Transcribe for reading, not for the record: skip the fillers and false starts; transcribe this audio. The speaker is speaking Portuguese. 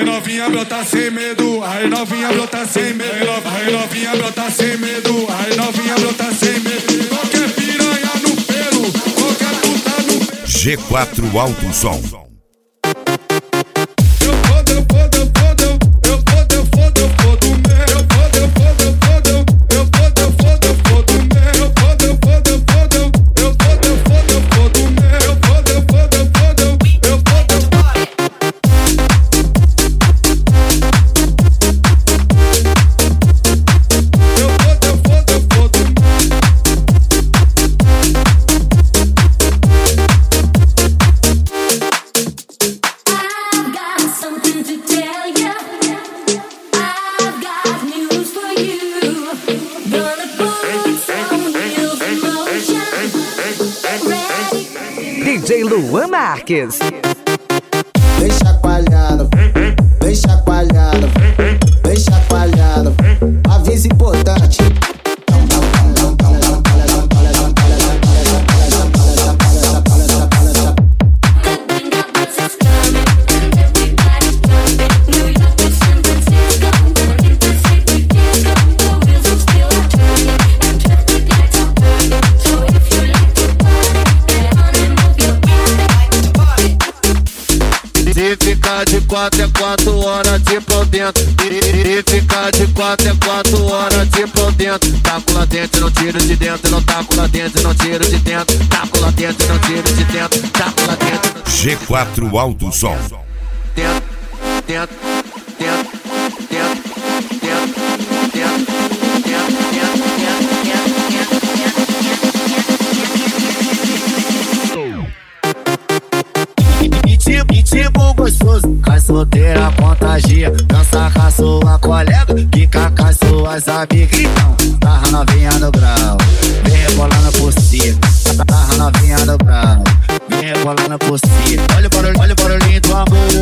Aí novinha brota sem medo, aí novinha brota sem medo, aí novinha brota sem medo, aí novinha brota sem medo. Qualquer piranha no pelo, qualquer puta no pelo. G4 Alto Som. DJ Luan Marques. Vem chacoalhando, vem chacoalhando, vem chacoalhando. Aviso importante. De 4 é 4 horas de pau dentro. E ficar de 4 é 4 horas de pau dentro. Taco lá dentro, não tiro de dentro. Não taco lá dentro, não tiro de dentro. Taco lá dentro, não tiro de dentro. Taco lá dentro. G4 Alto Som. Dentro, dentro, dentro, dentro, dentro, dentro. Ritmo gostoso, cai solteira, contagia. Dança com a sua colega, fica com as suas amigas. Então, tarra novinha no grau, vem rebolando por cima. Tarra novinha no grau, vem rebolando por cima. Olha o barulhinho do amor,